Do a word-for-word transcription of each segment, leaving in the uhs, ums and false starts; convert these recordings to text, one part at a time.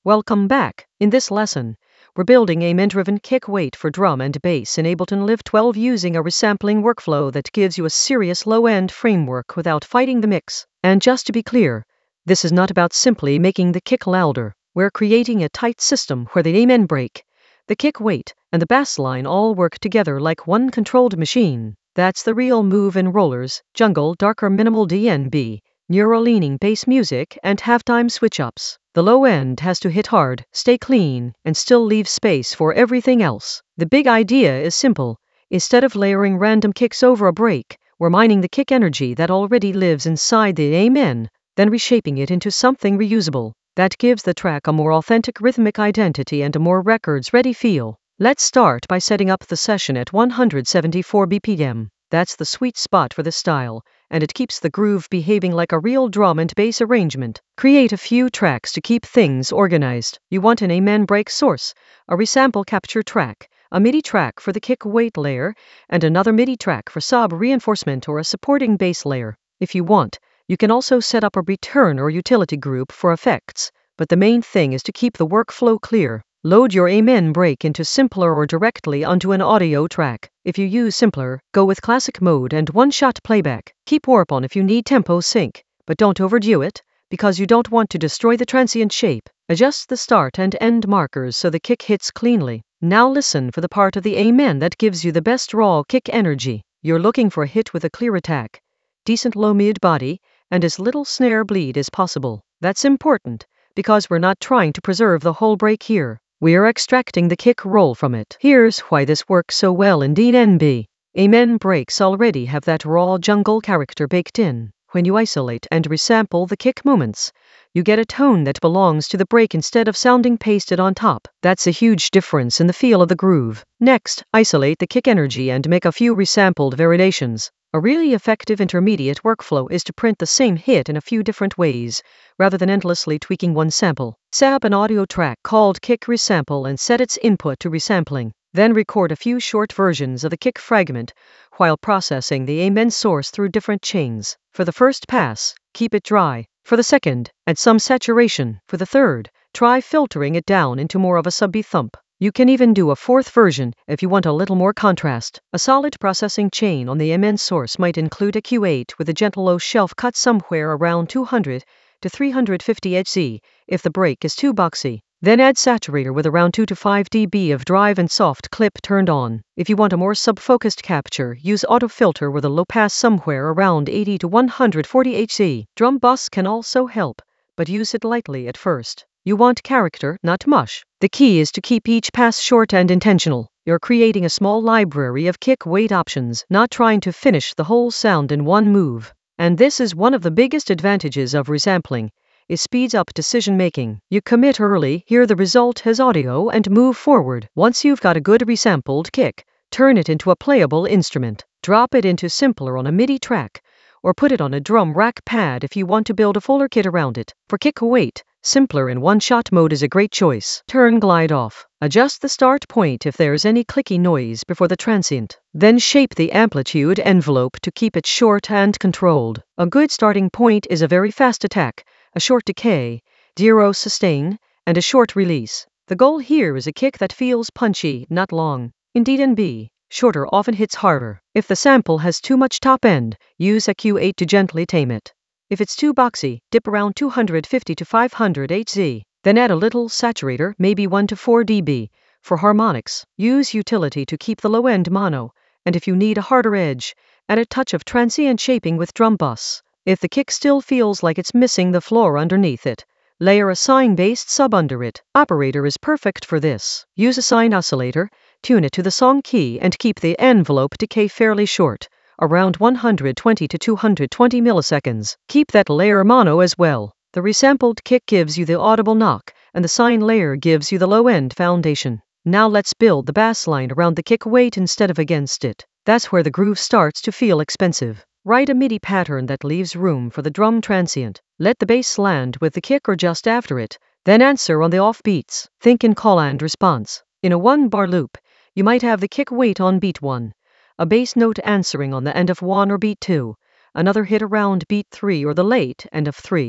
Welcome back. In this lesson, we're building a men-driven kick weight for drum and bass in Ableton Live twelve using a resampling workflow that gives you a serious low-end framework without fighting the mix. And just to be clear, this is not about simply making the kick louder. We're creating a tight system where the amen break, the kick weight, and the bass line all work together like one controlled machine. That's the real move in rollers, jungle, darker minimal D N B, neuro-leaning bass music, and halftime switch-ups. The low end has to hit hard, stay clean, and still leave space for everything else. The big idea is simple. Instead of layering random kicks over a break, we're mining the kick energy that already lives inside the amen, then reshaping it into something reusable. That gives the track a more authentic rhythmic identity and a more records-ready feel. Let's start by setting up the session at one hundred seventy-four B P M. That's the sweet spot for this style, and it keeps the groove behaving like a real drum and bass arrangement. Create a few tracks to keep things organized. You want an amen break source, a resample capture track, a MIDI track for the kick weight layer, and another MIDI track for sub reinforcement or a supporting bass layer. If you want, you can also set up a return or utility group for effects, but the main thing is to keep the workflow clear. Load your amen break into Simpler or directly onto an audio track. If you use Simpler, go with classic mode and one-shot playback. Keep warp on if you need tempo sync, but don't overdo it, because you don't want to destroy the transient shape. Adjust the start and end markers so the kick hits cleanly. Now listen for the part of the amen that gives you the best raw kick energy. You're looking for a hit with a clear attack, decent low mid body, and as little snare bleed as possible. That's important, because we're not trying to preserve the whole break here. We're extracting the kick roll from it. Here's why this works so well in D N B. Amen breaks already have that raw jungle character baked in. When you isolate and resample the kick moments, you get a tone that belongs to the break instead of sounding pasted on top. That's a huge difference in the feel of the groove. Next, isolate the kick energy and make a few resampled variations. A really effective intermediate workflow is to print the same hit in a few different ways, rather than endlessly tweaking one sample. Set up an audio track called Kick Resample and set its input to resampling. Then record a few short versions of the kick fragment while processing the amen source through different chains. For the first pass, keep it dry. For the second, add some saturation. For the third, try filtering it down into more of a sub-B thump. You can even do a fourth version if you want a little more contrast. A solid processing chain on the amen source might include a Q eight with a gentle low shelf cut somewhere around two hundred to three hundred fifty hertz if the break is too boxy. Then add saturator with around two to five decibels of drive and soft clip turned on. If you want a more sub-focused capture, use auto filter with a low pass somewhere around eighty to one hundred forty hertz. Drum bus can also help, but use it lightly at first. You want character, not mush. The key is to keep each pass short and intentional. You're creating a small library of kick weight options, not trying to finish the whole sound in one move. And this is one of the biggest advantages of resampling. It speeds up decision making. You commit early, hear the result as audio, and move forward. Once you've got a good resampled kick, turn it into a playable instrument. Drop it into Simpler on a MIDI track, or put it on a drum rack pad if you want to build a fuller kit around it. For kick weight, Simpler in one-shot mode is a great choice. Turn glide off. Adjust the start point if there's any clicky noise before the transient. Then shape the amplitude envelope to keep it short and controlled. A good starting point is a very fast attack, a short decay, zero sustain, and a short release. The goal here is a kick that feels punchy, not long. In D N B, shorter often hits harder. If the sample has too much top end, use a Q eight to gently tame it. If it's too boxy, dip around two hundred fifty to five hundred hertz. Then add a little saturator, maybe one to four decibels. For harmonics, use utility to keep the low end mono, and if you need a harder edge, add a touch of transient shaping with drum bus. If the kick still feels like it's missing the floor underneath it, layer a sine-based sub under it. Operator is perfect for this. Use a sine oscillator, tune it to the song key, and keep the envelope decay fairly short, around one hundred twenty to two hundred twenty milliseconds. Keep that layer mono as well. The resampled kick gives you the audible knock, and the sine layer gives you the low-end foundation. Now let's build the bass line around the kick weight instead of against it. That's where the groove starts to feel expensive. Write a MIDI pattern that leaves room for the drum transient. Let the bass land with the kick or just after it, then answer on the offbeats. Think in call and response. In a one-bar loop, you might have the kick weight on beat one, a bass note answering on the end of one or beat two, another hit around beat three or the late end of three,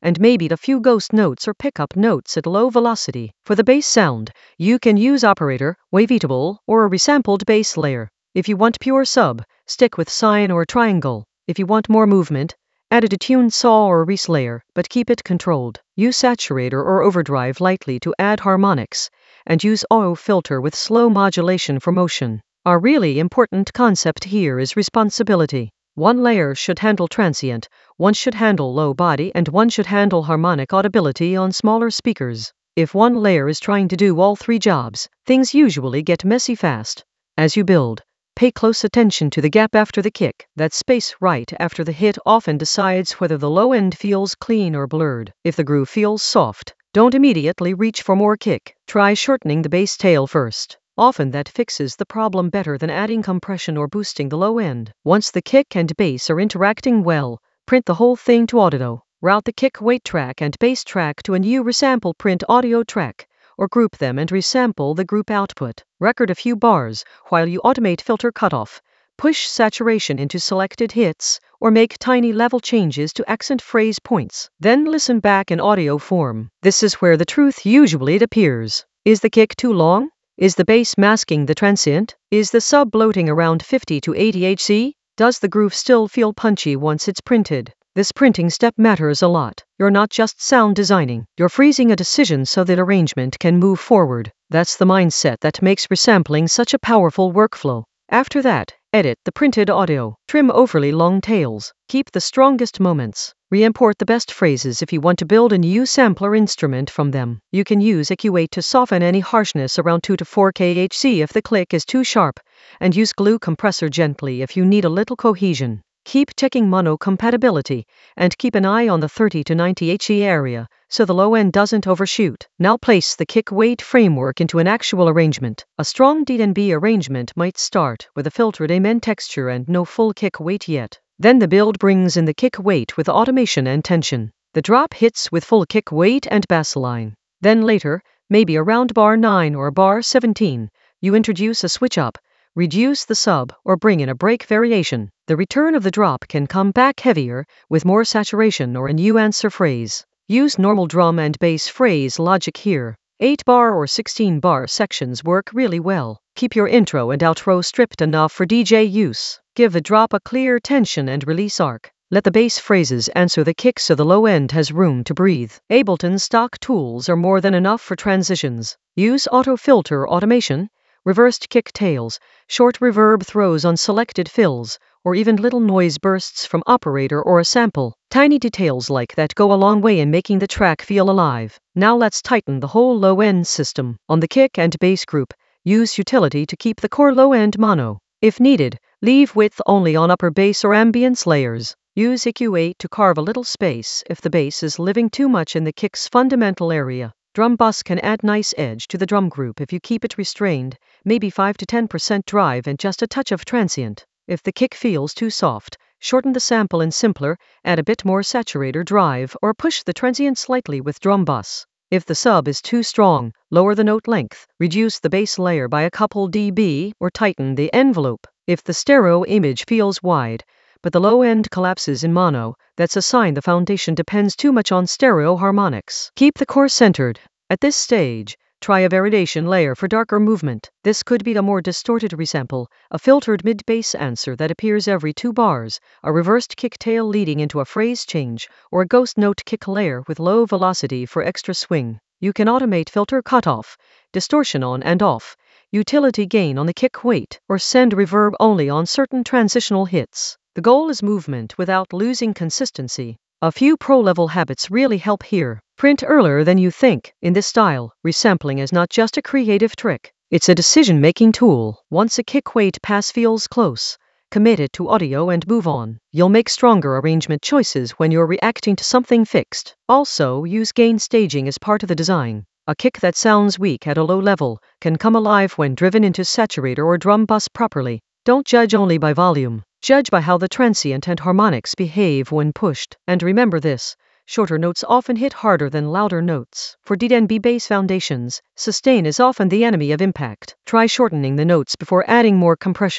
and maybe a few ghost notes or pickup notes at low velocity. For the bass sound, you can use operator, waveatable, or a resampled bass layer. If you want pure sub, stick with sine or triangle. If you want more movement, add a detuned saw or Reese layer, but keep it controlled. Use saturator or overdrive lightly to add harmonics, and use auto filter with slow modulation for motion. Our really important concept here is responsibility. One layer should handle transient, one should handle low body, and one should handle harmonic audibility on smaller speakers. If one layer is trying to do all three jobs, things usually get messy fast. As you build, pay close attention to the gap after the kick. That space right after the hit often decides whether the low end feels clean or blurred. If the groove feels soft, don't immediately reach for more kick. Try shortening the bass tail first. Often that fixes the problem better than adding compression or boosting the low end. Once the kick and bass are interacting well, print the whole thing to audio. Route the kick weight track and bass track to a new resample print audio track, or group them and resample the group output. Record a few bars while you automate filter cutoff. Push saturation into selected hits, or make tiny level changes to accent phrase points. Then listen back in audio form. This is where the truth usually appears. Is the kick too long? Is the bass masking the transient? Is the sub bloating around fifty to eighty hertz? Does the groove still feel punchy once it's printed? This printing step matters a lot. You're not just sound designing, you're freezing a decision so that arrangement can move forward. That's the mindset that makes resampling such a powerful workflow. After that, edit the printed audio. Trim overly long tails. Keep the strongest moments. Re-import the best phrases if you want to build a new sampler instrument from them. You can use E Q eight to soften any harshness around two to four kilohertz if the click is too sharp, and use glue compressor gently if you need a little cohesion. Keep checking mono compatibility, and keep an eye on the thirty to ninety hertz area, so the low end doesn't overshoot. Now place the kick weight framework into an actual arrangement. A strong D and B arrangement might start with a filtered amen texture and no full kick weight yet. Then the build brings in the kick weight with automation and tension. The drop hits with full kick weight and bass line. Then later, maybe around bar nine or bar seventeen, you introduce a switch up, reduce the sub, or bring in a break variation. The return of the drop can come back heavier, with more saturation or a new answer phrase. Use normal drum and bass phrase logic here. eight bar or sixteen bar sections work really well. Keep your intro and outro stripped enough for D J use. Give the drop a clear tension and release arc. Let the bass phrases answer the kick so the low end has room to breathe. Ableton stock tools are more than enough for transitions. Use auto filter automation, reversed kick tails, short reverb throws on selected fills, or even little noise bursts from operator or a sample. Tiny details like that go a long way in making the track feel alive. Now let's tighten the whole low-end system. On the kick and bass group, use utility to keep the core low-end mono. If needed, leave width only on upper bass or ambience layers. Use E Q eight to carve a little space if the bass is living too much in the kick's fundamental area. Drum bus can add nice edge to the drum group if you keep it restrained, maybe five to ten percent drive and just a touch of transient. If the kick feels too soft, shorten the sample in simpler, add a bit more saturator drive, or push the transient slightly with drum bus. If the sub is too strong, lower the note length, reduce the bass layer by a couple dB, or tighten the envelope. If the stereo image feels wide, but the low end collapses in mono, that's a sign the foundation depends too much on stereo harmonics. Keep the core centered. At this stage, try a variation layer for darker movement. This could be a more distorted resample, a filtered mid-bass answer that appears every two bars, a reversed kick tail leading into a phrase change, or a ghost note kick layer with low velocity for extra swing. You can automate filter cutoff, distortion on and off, utility gain on the kick weight, or send reverb only on certain transitional hits. The goal is movement without losing consistency. A few pro-level habits really help here. Print earlier than you think. In this style, resampling is not just a creative trick. It's a decision-making tool. Once a kick weight pass feels close, commit it to audio and move on. You'll make stronger arrangement choices when you're reacting to something fixed. Also, use gain staging as part of the design. A kick that sounds weak at a low level can come alive when driven into saturator or drum bus properly. Don't judge only by volume. Judge by how the transient and harmonics behave when pushed. And remember this, shorter notes often hit harder than louder notes. For D and B bass foundations, sustain is often the enemy of impact. Try shortening the notes before adding more compression.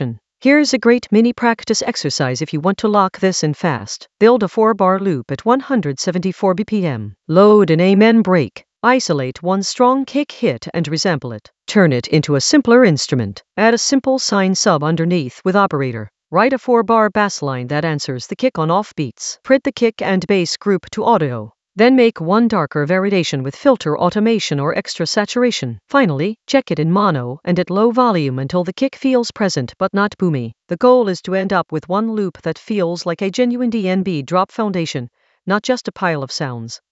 Here's a great mini practice exercise if you want to lock this in fast. Build a four bar loop at one hundred seventy-four B P M. Load an Amen break. Isolate one strong kick hit and resample it. Turn it into a simpler instrument. Add a simple sine sub underneath with operator. Write a four bar bass line that answers the kick on off beats. Print the kick and bass group to audio. Then make one darker variation with filter automation or extra saturation. Finally, check it in mono and at low volume until the kick feels present but not boomy. The goal is to end up with one loop that feels like a genuine D N B drop foundation, not just a pile of sounds.